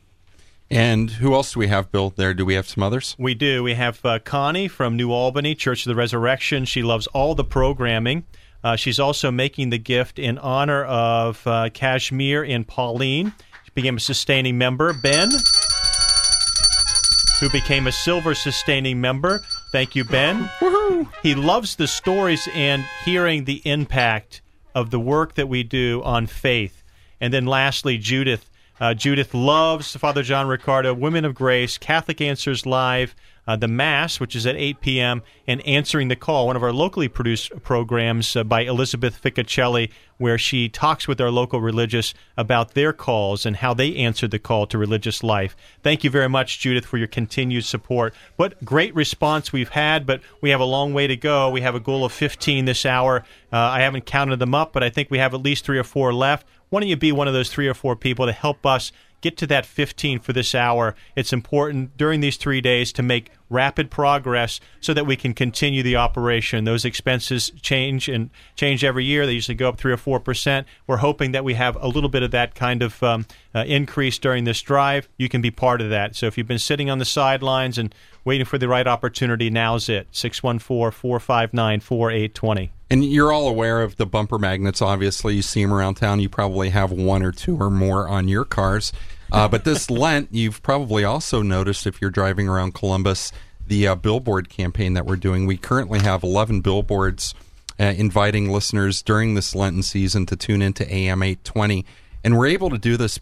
And who else do we have, Bill, there? Do we have some others? We do. We have uh, Connie from New Albany, Church of the Resurrection. She loves all the programming. Uh, she's also making the gift in honor of uh, Kashmir and Pauline. She became a sustaining member. Ben, who became a silver sustaining member. Thank you, Ben. Woohoo! He loves the stories and hearing the impact of the work that we do on faith. And then lastly, Judith. Uh, Judith loves Father John Ricardo, Women of Grace, Catholic Answers Live, uh, the Mass, which is at eight p.m., and Answering the Call, one of our locally produced programs uh, by Elizabeth Ficcacelli, where she talks with our local religious about their calls and how they answered the call to religious life. Thank you very much, Judith, for your continued support. What great response we've had, but we have a long way to go. We have a goal of fifteen this hour. Uh, I haven't counted them up, but I think we have at least three or four left. Why don't you be one of those three or four people to help us get to that fifteen for this hour? It's important during these three days to make rapid progress so that we can continue the operation. Those expenses change and change every year. They usually go up three or four percent. We're hoping that we have a little bit of that kind of um, uh, increase during this drive. You can be part of that. So if you've been sitting on the sidelines and waiting for the right opportunity. Now's it. six one four, four five nine, four eight two zero. And you're all aware of the bumper magnets, obviously. You see them around town. You probably have one or two or more on your cars. Uh, but this Lent, you've probably also noticed, if you're driving around Columbus, the uh, billboard campaign that we're doing. We currently have eleven billboards uh, inviting listeners during this Lenten season to tune into A M eight twenty. And we're able to do this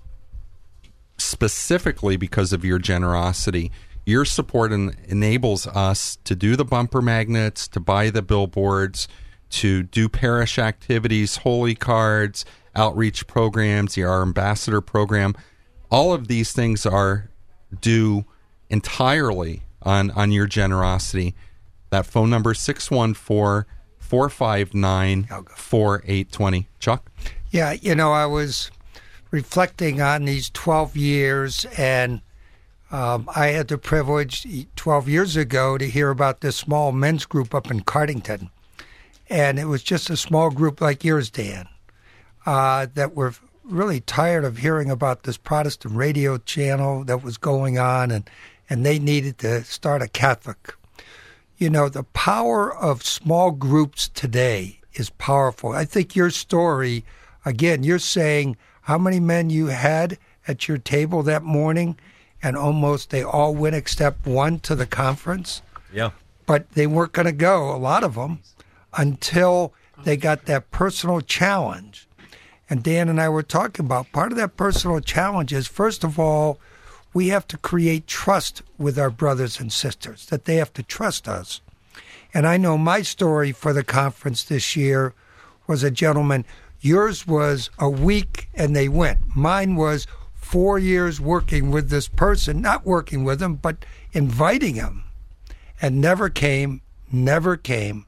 specifically because of your generosity. Your support en- enables us to do the bumper magnets, to buy the billboards, to do parish activities, holy cards, outreach programs, our ambassador program. All of these things are due entirely on, on your generosity. That phone number, six one four, four five nine, four eight two zero. Chuck? Yeah, you know, I was reflecting on these twelve years, and um, I had the privilege twelve years ago to hear about this small men's group up in Cardington. And it was just a small group like yours, Dan, uh, that were really tired of hearing about this Protestant radio channel that was going on, and, and they needed to start a Catholic. You know, the power of small groups today is powerful. I think your story, again, you're saying how many men you had at your table that morning, and almost they all went except one to the conference. Yeah. But they weren't going to go, a lot of them, until they got that personal challenge. And Dan and I were talking about part of that personal challenge is, first of all, we have to create trust with our brothers and sisters, that they have to trust us. And I know my story for the conference this year was a gentleman. Yours was a week and they went. Mine was four years working with this person, not working with him, but inviting him, and never came, never came.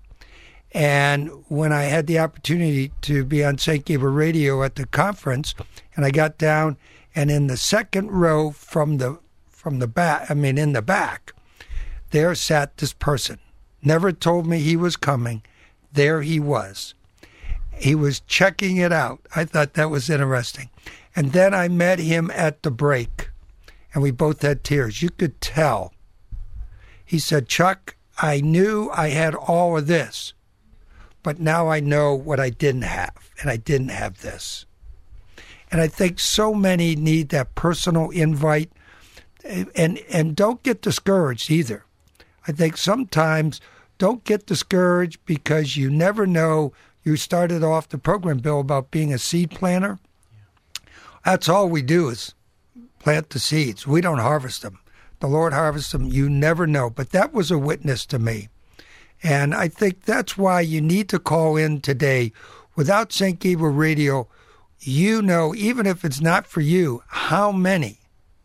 And when I had the opportunity to be on Saint Gabriel Radio at the conference, and I got down, and in the second row from the from the back, I mean in the back, there sat this person. Never told me he was coming. There he was. He was checking it out. I thought that was interesting. And then I met him at the break, and we both had tears. You could tell. He said, Chuck, I knew I had all of this, but now I know what I didn't have, and I didn't have this. And I think so many need that personal invite, and and don't get discouraged either. I think sometimes don't get discouraged because you never know. You started off the program, Bill, about being a seed planter. That's all we do is plant the seeds. We don't harvest them. The Lord harvests them. You never know. But that was a witness to me. And I think that's why you need to call in today. Without Saint Gabriel Radio, you know, even if it's not for you, how many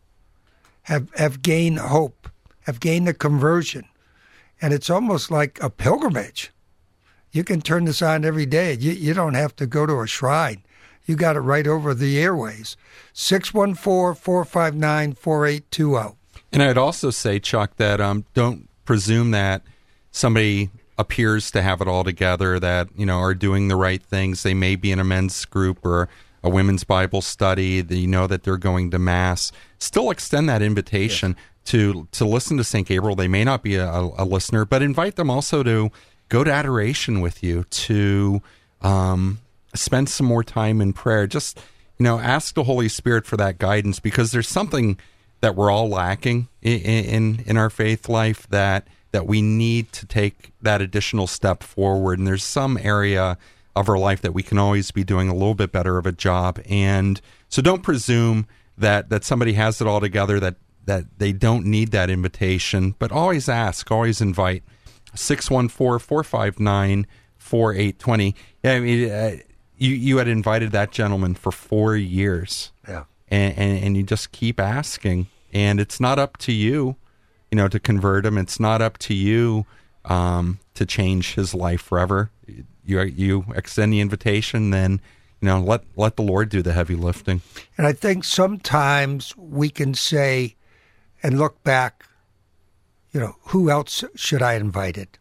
have have gained hope, have gained a conversion. And it's almost like a pilgrimage. You can turn this on every day. You, you don't have to go to a shrine. You got it right over the airways. six one four, four five nine, four eight two zero. And I'd also say, Chuck, that um, don't presume that somebody appears to have it all together, that, you know, are doing the right things. They may be in a men's group or a women's Bible study. That you know that they're going to Mass. Still extend that invitation yes. to to listen to Saint Gabriel. They may not be a, a listener, but invite them also to go to adoration with you, to um, spend some more time in prayer. Just, you know, ask the Holy Spirit for that guidance, because there's something that we're all lacking in in, in our faith life that that we need to take that additional step forward. And there's some area of our life that we can always be doing a little bit better of a job. And so don't presume that, that somebody has it all together, that, that they don't need that invitation, but always ask, always invite. six one four, four five nine, four eight two zero. Yeah, I mean, uh, you, you had invited that gentleman for four years. Yeah. And, and, and you just keep asking. And it's not up to you, you know, to convert him. It's not up to you um, to change his life forever. You you extend the invitation, then, you know, let let the Lord do the heavy lifting. And I think sometimes we can say and look back, you know, who else should I invite it?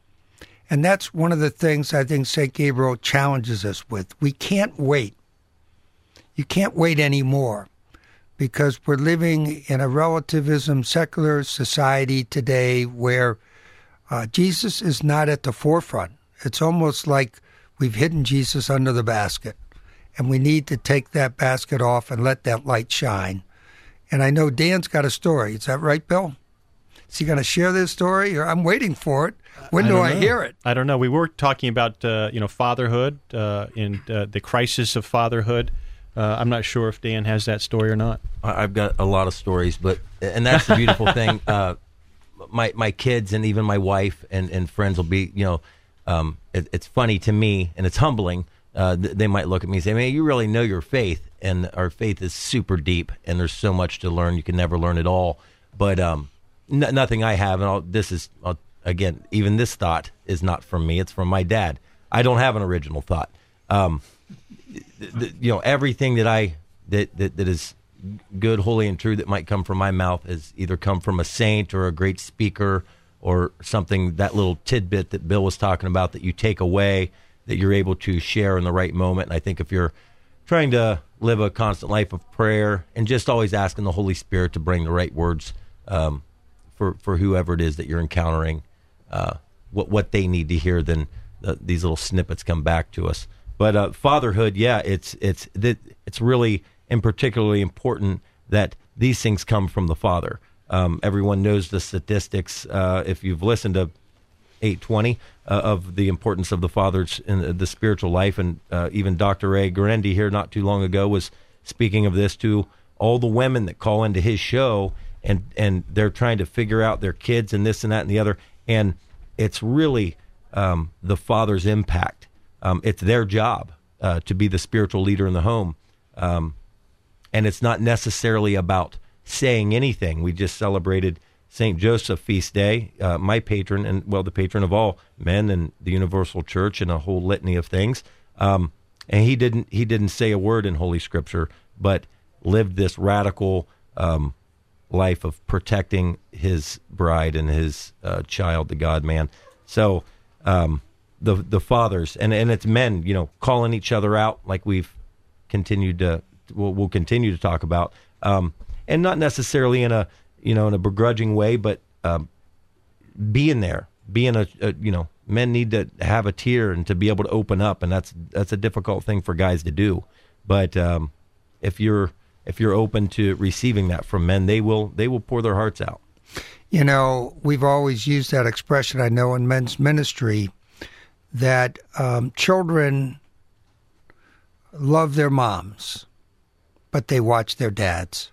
And that's one of the things I think Saint Gabriel challenges us with. We can't wait. You can't wait anymore, because we're living in a relativism, secular society today where uh, Jesus is not at the forefront. It's almost like we've hidden Jesus under the basket, and we need to take that basket off and let that light shine. And I know Dan's got a story. Is that right, Bill? Is he going to share this story? Or I'm waiting for it. When I do don't I know. hear it? I don't know. We were talking about uh, you know fatherhood uh, and uh, the crisis of fatherhood. Uh, I'm not sure if Dan has that story or not. I- I've got a lot of stories, but and that's the beautiful thing. Uh, my my kids and even my wife and, and friends will be, you know, um, it, it's funny to me and it's humbling. Uh, th- they might look at me and say, "Man, you really know your faith," and our faith is super deep, and there's so much to learn. You can never learn it all, but um, n- nothing I have, and I'll, this is I'll, again, even this thought is not from me; it's from my dad. I don't have an original thought. Um, th- th- you know, everything that I that, that that is good, holy, and true that might come from my mouth has either come from a saint or a great speaker or something. That little tidbit that Bill was talking about that you take away, that you're able to share in the right moment. And I think if you're trying to live a constant life of prayer and just always asking the Holy Spirit to bring the right words um, for for whoever it is that you're encountering, uh, what what they need to hear, then uh, these little snippets come back to us. But uh, fatherhood, yeah, it's it's it's really and particularly important that these things come from the Father. Um, everyone knows the statistics. Uh, if you've listened to eight twenty uh, of the importance of the fathers in the spiritual life, and uh, even Doctor Ray Guarendi here not too long ago was speaking of this to all the women that call into his show, and and they're trying to figure out their kids and this and that and the other, and it's really um, the father's impact. Um, it's their job uh, to be the spiritual leader in the home, um, and it's not necessarily about saying anything. We just celebrated Saint Joseph Feast Day, uh, my patron, and well, the patron of all men in the Universal Church, and a whole litany of things. Um, and he didn't he didn't say a word in Holy Scripture, but lived this radical um, life of protecting his bride and his uh, child, the God-man. So um, the the fathers and and it's men, you know, calling each other out, like we've continued to we'll, we'll continue to talk about, um, and not necessarily in a you know, in a begrudging way, but um, being there, being a, a, you know, men need to have a tear and to be able to open up, and that's that's a difficult thing for guys to do. But um, if you're if you're open to receiving that from men, they will they will pour their hearts out. You know, we've always used that expression, I know, in men's ministry, that um, children love their moms, but they watch their dads.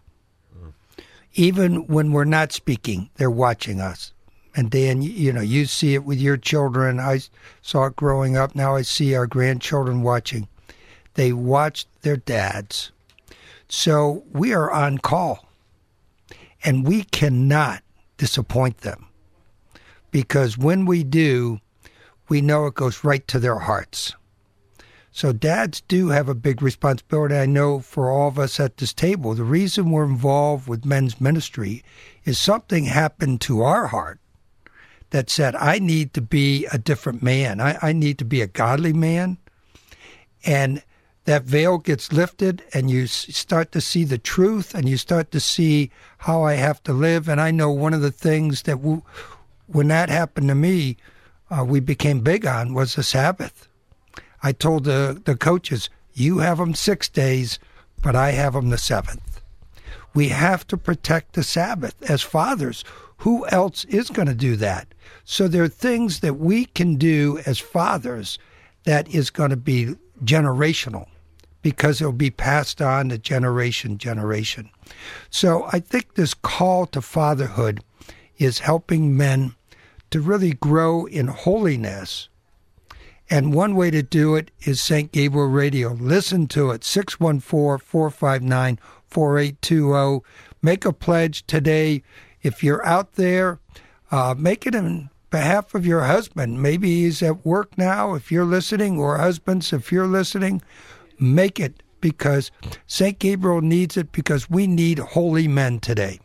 Even when we're not speaking, they're watching us. And Dan, you know, you see it with your children. I saw it growing up. Now I see our grandchildren watching. They watch their dads. So we are on call. And we cannot disappoint them. Because when we do, we know it goes right to their hearts. So dads do have a big responsibility, I know, for all of us at this table. The reason we're involved with men's ministry is something happened to our heart that said, I need to be a different man. I, I need to be a godly man. And that veil gets lifted, and you start to see the truth, and you start to see how I have to live. And I know one of the things that w- when that happened to me, uh, we became big on was the Sabbath. I told the, the coaches, you have them six days, but I have them the seventh. We have to protect the Sabbath as fathers. Who else is going to do that? So there are things that we can do as fathers that is going to be generational, because it'll be passed on to generation, generation. So I think this call to fatherhood is helping men to really grow in holiness. And one way to do it is Saint Gabriel Radio. Listen to it, six one four, four five nine, four eight two zero. Make a pledge today. If you're out there, uh, make it in behalf of your husband. Maybe he's at work now, if you're listening, or husbands, if you're listening. Make it, because Saint Gabriel needs it, because we need holy men today.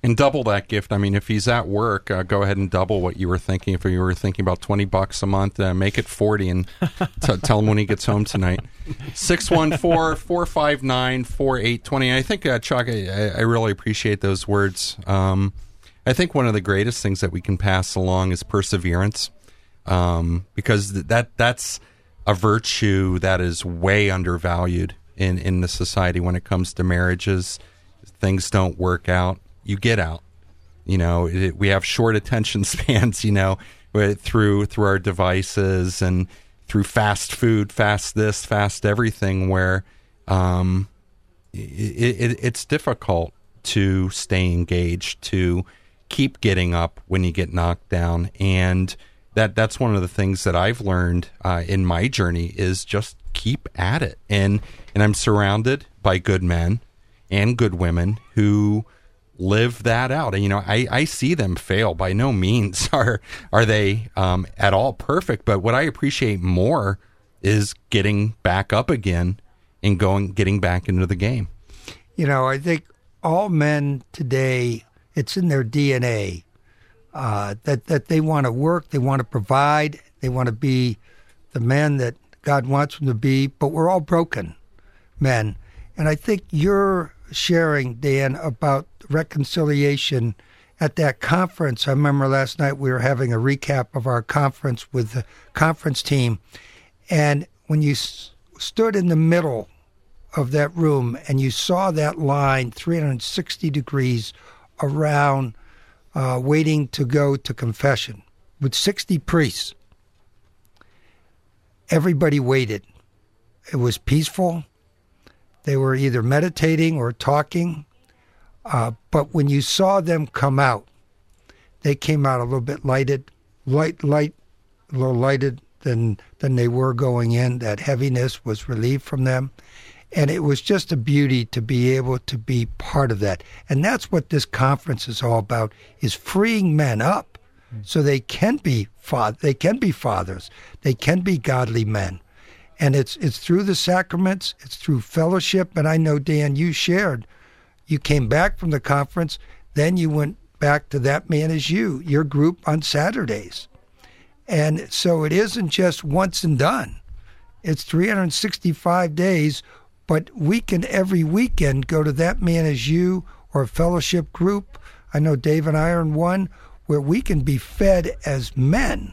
And double that gift. I mean, if he's at work, uh, go ahead and double what you were thinking. If you were thinking about twenty bucks a month, uh, make it forty and t- tell him when he gets home tonight. six one four, four five nine, four eight two zero. I think, uh, Chuck, I, I really appreciate those words. Um, I think one of the greatest things that we can pass along is perseverance, um, because th- that that's a virtue that is way undervalued in, in the society when it comes to marriages. Things don't work out. You get out. You know, it, we have short attention spans, you know, through through our devices and through fast food, fast this, fast everything, where um, it, it, it's difficult to stay engaged, to keep getting up when you get knocked down. And that that's one of the things that I've learned uh, in my journey is just keep at it. And, and I'm surrounded by good men and good women who live that out. And, you know, I, I see them fail. By no means are are they um, at all perfect. But what I appreciate more is getting back up again and going, getting back into the game. You know, I think all men today, it's in their D N A uh, that, that they want to work, they want to provide, they want to be the men that God wants them to be, but we're all broken men. And I think you're sharing, Dan, about reconciliation at that conference. I remember last night we were having a recap of our conference with the conference team. And when you s- stood in the middle of that room and you saw that line three hundred sixty degrees around uh, waiting to go to confession with sixty priests, everybody waited. It was peaceful. They were either meditating or talking. Uh, but when you saw them come out, they came out a little bit lighted, light, light, a little lighted than than they were going in. That heaviness was relieved from them. And it was just a beauty to be able to be part of that. And that's what this conference is all about, is freeing men up so they can be fa- they can be fathers. They can be godly men. And it's it's through the sacraments, it's through fellowship. And I know, Dan, you shared, you came back from the conference, then you went back to That Man Is You, your group on Saturdays. And so it isn't just once and done. It's three hundred sixty-five days, but we can every weekend go to That Man Is You or a fellowship group. I know Dave and I are in one where we can be fed as men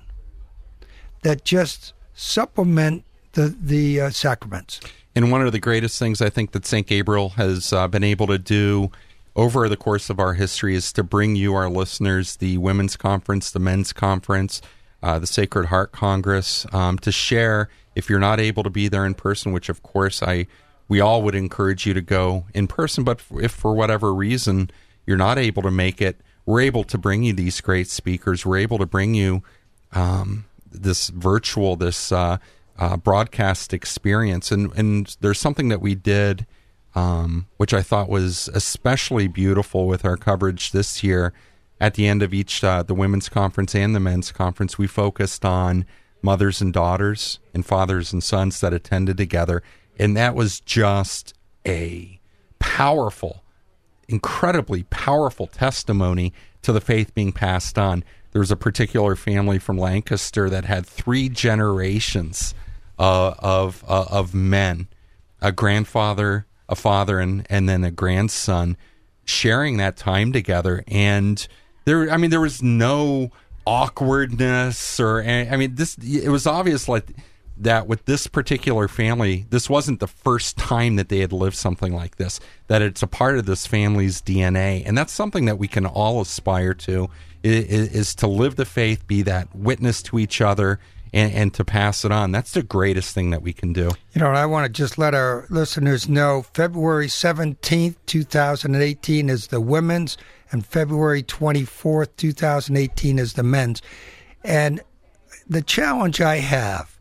that just supplement the the uh, sacraments. And one of the greatest things I think that Saint Gabriel has uh, been able to do over the course of our history is to bring you, our listeners, the Women's Conference, the Men's Conference, uh, the Sacred Heart Congress, um, to share. If you're not able to be there in person, which of course I we all would encourage you to go in person, but if for whatever reason you're not able to make it, we're able to bring you these great speakers. We're able to bring you um, this virtual, this uh, uh, broadcast experience. And, and there's something that we did, um, which I thought was especially beautiful with our coverage this year. At the end of each, uh, the women's conference and the men's conference, we focused on mothers and daughters and fathers and sons that attended together. And that was just a powerful, incredibly powerful testimony to the faith being passed on. There was a particular family from Lancaster that had three generations uh, of uh, of men, a grandfather, a father, and, and then a grandson sharing that time together. And there, I mean, there was no awkwardness or, I mean, this, it was obvious like that with this particular family, this wasn't the first time that they had lived something like this, that it's a part of this family's D N A. And that's something that we can all aspire to, is, is to live the faith, be that witness to each other, and, and to pass it on. That's the greatest thing that we can do. You know, and I want to just let our listeners know, February seventeenth, twenty eighteen is the women's, and February twenty-fourth, twenty eighteen is the men's. And the challenge I have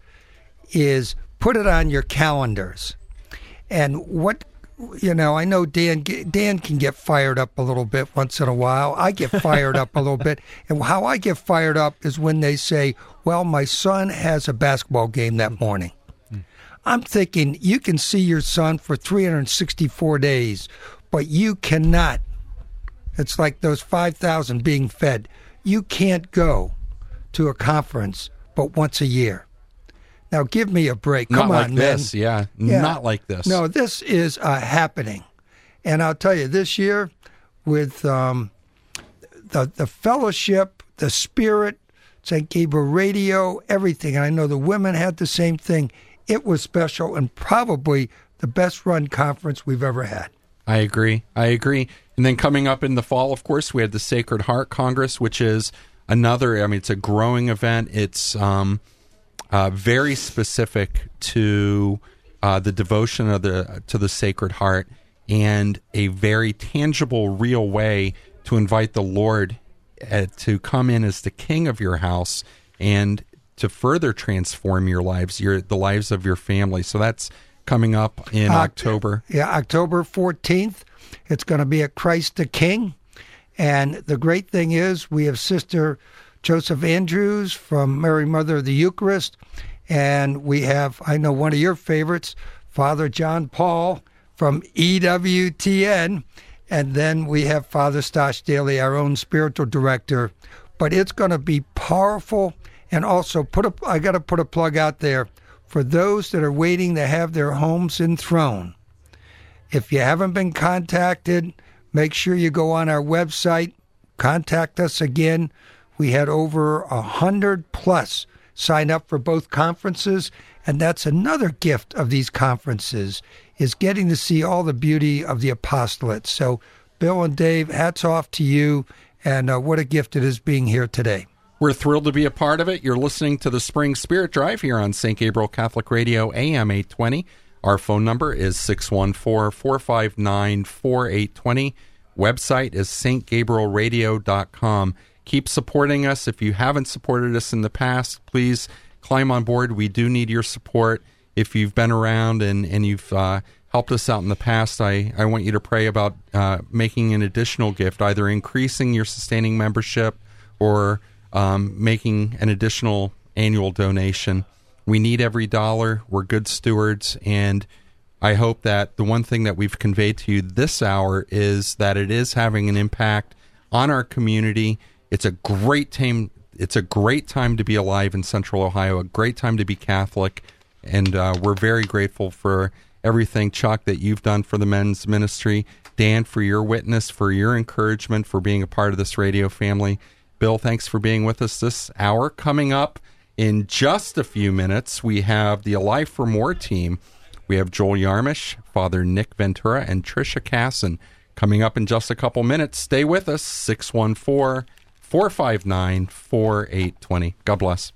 is put it on your calendars. And what, you know, I know Dan Dan can get fired up a little bit once in a while. I get fired up a little bit. And how I get fired up is when they say, well, my son has a basketball game that morning. Mm. I'm thinking you can see your son for three hundred sixty-four days, but you cannot It's like those five thousand being fed. You can't go to a conference but once a year. Now, give me a break. Come Not on, like man. this, yeah. Yeah. Not like this. No, this is uh, happening. And I'll tell you, this year, with um, the the fellowship, the spirit, Saint Gabriel Radio, everything, and I know the women had the same thing, it was special and probably the best-run conference we've ever had. I agree. I agree. And then coming up in the fall, of course, we had the Sacred Heart Congress, which is another, I mean, it's a growing event. It's um, uh, very specific to uh, the devotion of the to the Sacred Heart and a very tangible, real way to invite the Lord uh, to come in as the king of your house and to further transform your lives, your the lives of your family. So that's coming up in Uh, October. Yeah, October fourteenth. It's going to be at Christ the King. And the great thing is we have Sister Joseph Andrews from Mary Mother of the Eucharist. And we have, I know one of your favorites, Father John Paul from E W T N. And then we have Father Stosh Daly, our own spiritual director. But it's going to be powerful. And also, put a, I got to put a plug out there for those that are waiting to have their homes enthroned. If you haven't been contacted, make sure you go on our website, contact us again. We had over a hundred plus sign up for both conferences, and that's another gift of these conferences, is getting to see all the beauty of the apostolate. So, Bill and Dave, hats off to you, and uh, what a gift it is being here today. We're thrilled to be a part of it. You're listening to the Spring Spirit Drive here on Saint Gabriel Catholic Radio, A M eight twenty. Our phone number is six one four, four five nine, four eight two zero. Website is s t gabriel radio dot com. Keep supporting us. If you haven't supported us in the past, please climb on board. We do need your support. If you've been around and, and you've uh, helped us out in the past, I, I want you to pray about uh, making an additional gift, either increasing your sustaining membership or um, making an additional annual donation. We need every dollar. We're good stewards, and I hope that the one thing that we've conveyed to you this hour is that it is having an impact on our community. It's a great time. It's a great time to be alive in Central Ohio, a great time to be Catholic, and uh, we're very grateful for everything, Chuck, that you've done for the men's ministry. Dan, for your witness, for your encouragement, for being a part of this radio family. Bill, thanks for being with us this hour. Coming up in just a few minutes, we have the Alive for More team. We have Joel Yarmish, Father Nick Ventura, and Tricia Casson coming up in just a couple minutes. Stay with us, six one four, four five nine, four eight two zero. God bless.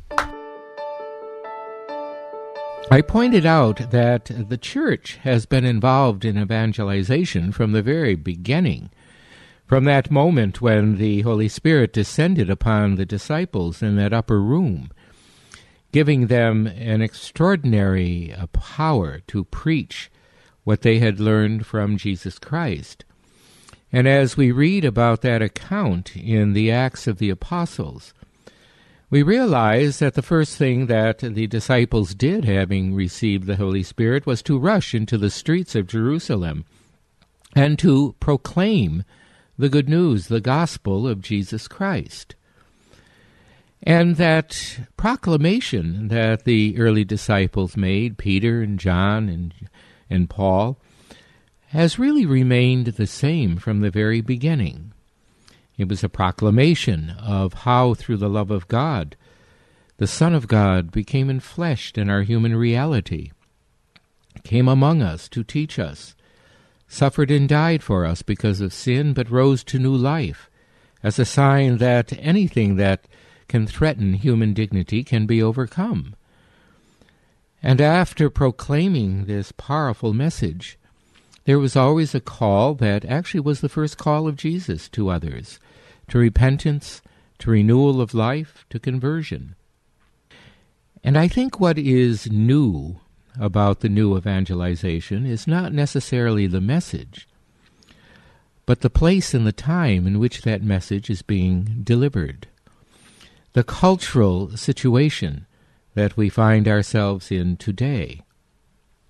I pointed out that the Church has been involved in evangelization from the very beginning, from that moment when the Holy Spirit descended upon the disciples in that upper room, giving them an extraordinary uh, power to preach what they had learned from Jesus Christ. And as we read about that account in the Acts of the Apostles, we realize that the first thing that the disciples did, having received the Holy Spirit, was to rush into the streets of Jerusalem and to proclaim the good news, the gospel of Jesus Christ. And that proclamation that the early disciples made, Peter and John and, and Paul, has really remained the same from the very beginning. It was a proclamation of how, through the love of God, the Son of God became enfleshed in our human reality, came among us to teach us, suffered and died for us because of sin, but rose to new life, as a sign that anything that can threaten human dignity can be overcome. And after proclaiming this powerful message, there was always a call that actually was the first call of Jesus to others, to repentance, to renewal of life, to conversion. And I think what is new about the new evangelization is not necessarily the message, but the place and the time in which that message is being delivered. The cultural situation that we find ourselves in today,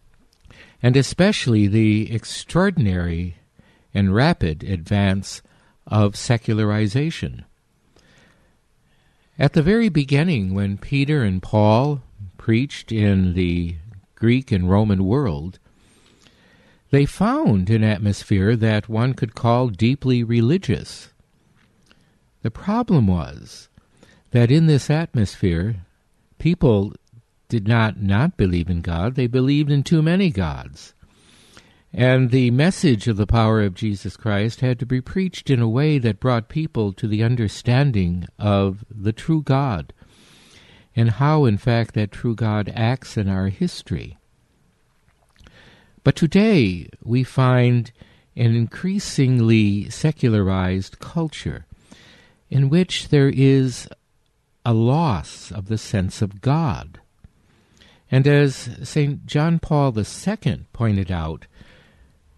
and especially the extraordinary and rapid advance of secularization. At the very beginning, when Peter and Paul preached in the Greek and Roman world, they found an atmosphere that one could call deeply religious. The problem was that in this atmosphere, people did not not believe in God, they believed in too many gods. And the message of the power of Jesus Christ had to be preached in a way that brought people to the understanding of the true God and how, in fact, that true God acts in our history. But today we find an increasingly secularized culture in which there is a loss of the sense of God. And as Saint John Paul the Second pointed out,